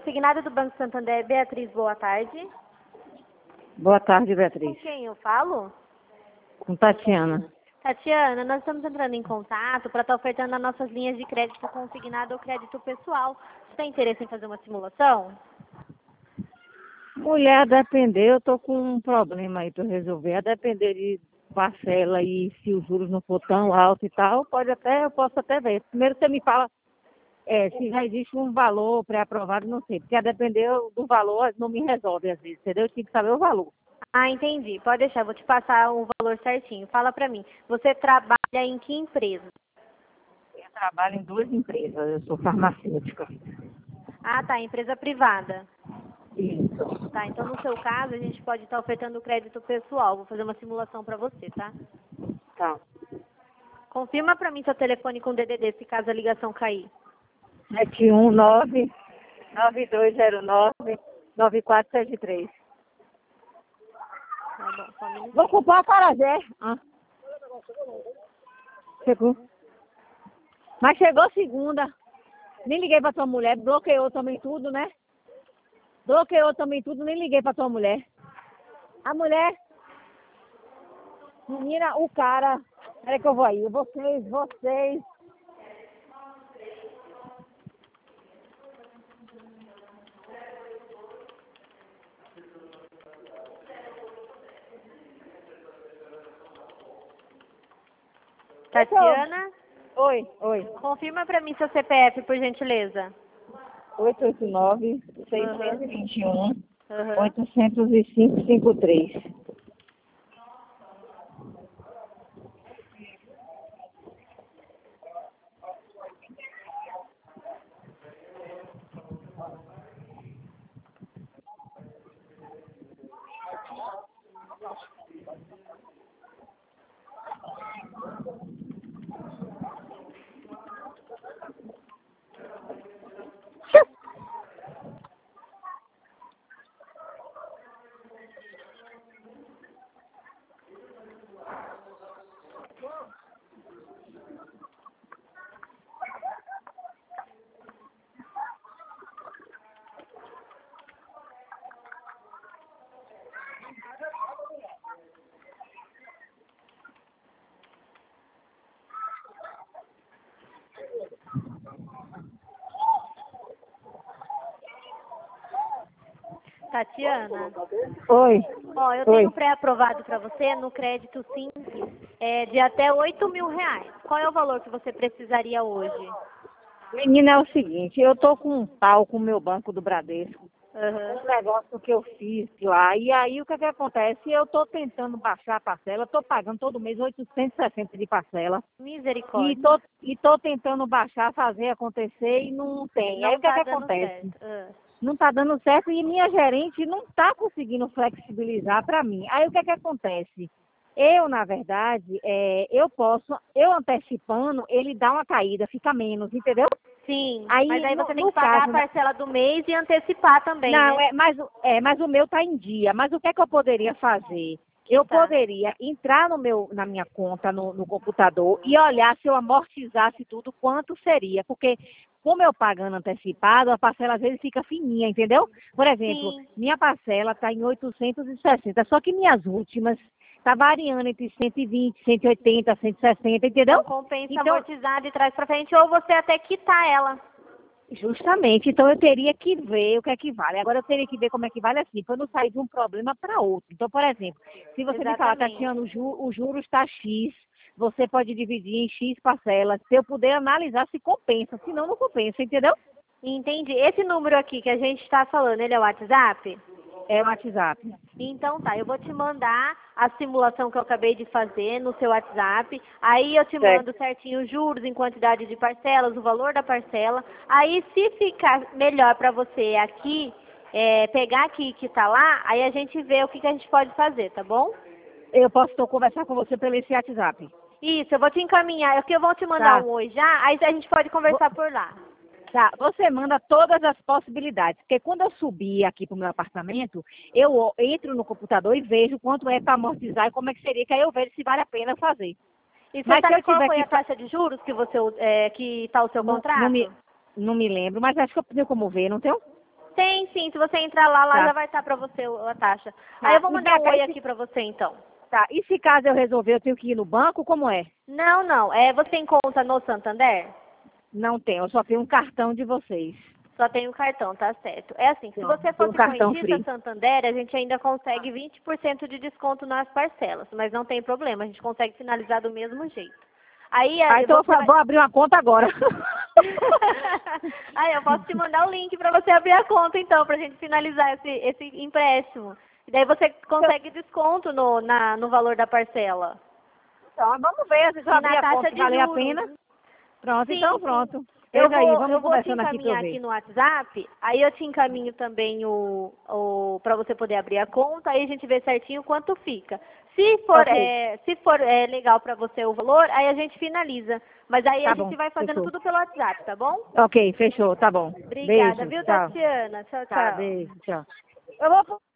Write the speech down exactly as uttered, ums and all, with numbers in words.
Consignado do Banco Santander, Beatriz, boa tarde. Boa tarde, Com Beatriz. quem eu falo? Com Tatiana. Tatiana, nós estamos entrando em contato para estar ofertando as nossas linhas de crédito consignado ou crédito pessoal. Você tem interesse em fazer uma simulação? Mulher, a depender, eu tô com um problema aí para resolver. A depender de parcela e se os juros não for tão alto e tal, pode até, eu posso até ver. Primeiro você me fala é, se já existe um valor pré-aprovado, não sei. Porque a depender do valor não me resolve às vezes, entendeu? Eu tinha que saber o valor. Ah, entendi. Pode deixar, vou te passar o valor certinho. Fala para mim, você trabalha em que empresa? Eu trabalho em duas empresas, eu sou farmacêutica. Ah, tá, empresa privada. Isso. Tá, então no seu caso a gente pode estar ofertando crédito pessoal. Vou fazer uma simulação para você, tá? Tá. Confirma para mim seu telefone com D D D se caso a ligação cair. sete um nove, nove dois zero nove, nove quatro sete três. Tá bom, só um minutinho. Vou comprar a Carajé. Ah. Chegou. Mas chegou segunda. Nem liguei pra tua mulher, bloqueou também tudo, né? Bloqueou também tudo, nem liguei pra tua mulher. A mulher, menina, o cara, peraí que eu vou aí, vocês, vocês. Tatiana, Oi, oi. confirma para mim seu C P F, por gentileza. oito oito nove, seis Uhum. dois um, Uhum. oito zero cinco cinco três. Tatiana, Oi. ó, eu Oi. tenho pré-aprovado para você no crédito simples é, de até oito mil reais. Qual é o valor que você precisaria hoje? Menina, é o seguinte, eu tô com um pau com o meu banco do Bradesco. Uhum. Um negócio que eu fiz lá. E aí o que, que acontece? Eu tô tentando baixar a parcela, tô pagando todo mês oitocentos e sessenta de parcela. E Misericórdia. tô, e tô tentando baixar, fazer acontecer e não tem. Aí Não o que, que tá dando acontece? certo. Ah. Não tá dando certo e minha gerente não tá conseguindo flexibilizar para mim. Aí o que, que acontece? Eu, na verdade, é, eu posso, eu antecipando, ele dá uma caída, fica menos, entendeu? Sim, Aí, mas aí no, você tem no que pagar a caso, parcela do mês e antecipar também, não, né? é, mas, o- é, mas o meu tá em dia. Mas o que é que eu poderia fazer? Que Eu tá. poderia entrar no meu, na minha conta, no, no computador, e olhar se eu amortizasse tudo, quanto seria. Porque, como eu pagando antecipado, a parcela às vezes fica fininha, entendeu? Por exemplo, Sim. minha parcela está em oitocentos e sessenta, só que minhas últimas está variando entre cento e vinte, cento e oitenta, cento e sessenta, entendeu? Então compensa Então, amortizar de trás pra frente ou você até quitar ela. justamente, então eu teria que ver o que é que vale. Agora eu teria que ver como é que vale assim, para eu não sair de um problema para outro. Então, por exemplo, se você me falar, Exatamente. Tatiana, o, ju, o juro está X, você pode dividir em X parcelas, se eu puder analisar se compensa, se não, não compensa, entendeu? Entendi. Esse número aqui que a gente está falando, ele é o WhatsApp? É o WhatsApp. Então tá, eu vou te mandar a simulação que eu acabei de fazer no seu WhatsApp. Aí eu te Certo. mando certinho os juros em quantidade de parcelas, o valor da parcela. Aí se ficar melhor para você aqui, é, pegar aqui que tá lá, aí a gente vê o que, que a gente pode fazer, tá bom? Eu posso então, conversar com você pelo esse WhatsApp. Isso, eu vou te encaminhar. É que eu vou te mandar Tá. um oi já, aí a gente pode conversar por lá. Tá, você manda todas as possibilidades, porque quando eu subir aqui para o meu apartamento, eu entro no computador e vejo quanto é para amortizar e como é que seria, que aí eu vejo se vale a pena fazer. E você Mas se sabe eu qual tiver foi que a taxa de juros que você é, que está o seu Não, não, contrato? me, não me lembro, mas acho que eu tenho como ver, não tenho? Tem sim, se você entrar lá, lá Tá. já vai estar pra você o- a taxa. Tá, Aí eu vou e mandar um vem cá, oi e aqui pra você então. Tá, e se caso eu resolver, eu tenho que ir no banco, como é? Não, não, é, você tem conta no Santander? Não tenho, eu só tenho um cartão de vocês. Só tem o cartão, tá certo. É assim, se Então, você tem um fosse cartão correntista free. Santander, a gente ainda consegue vinte por cento de desconto nas parcelas, mas não tem problema, a gente consegue finalizar do mesmo jeito. Aí, Ah, aí então eu você só vai... vou abrir uma conta agora. Aí eu posso te mandar o link para você abrir a conta então, pra gente finalizar esse, esse empréstimo. E daí você consegue desconto no, na, no valor da parcela. Então, vamos ver se eu E abrir na a taxa conta que de valer a juros. pena. Pronto, Sim, então sim. pronto. Eu Veja aí, vou, vamos eu vou te conversando aqui pra eu encaminhar ver. aqui no WhatsApp, aí eu te encaminho também o, o para você poder abrir a conta, aí a gente vê certinho quanto fica. Se for, Ok, é, se for é, legal para você o valor, aí a gente finaliza. Mas aí tá a bom, gente vai fazendo fechou. tudo pelo WhatsApp, tá bom? Ok, fechou, tá bom. Obrigada, Beijo, viu, tchau. Tatiana? Tchau, Tá, tchau. beijo, tchau. Eu vou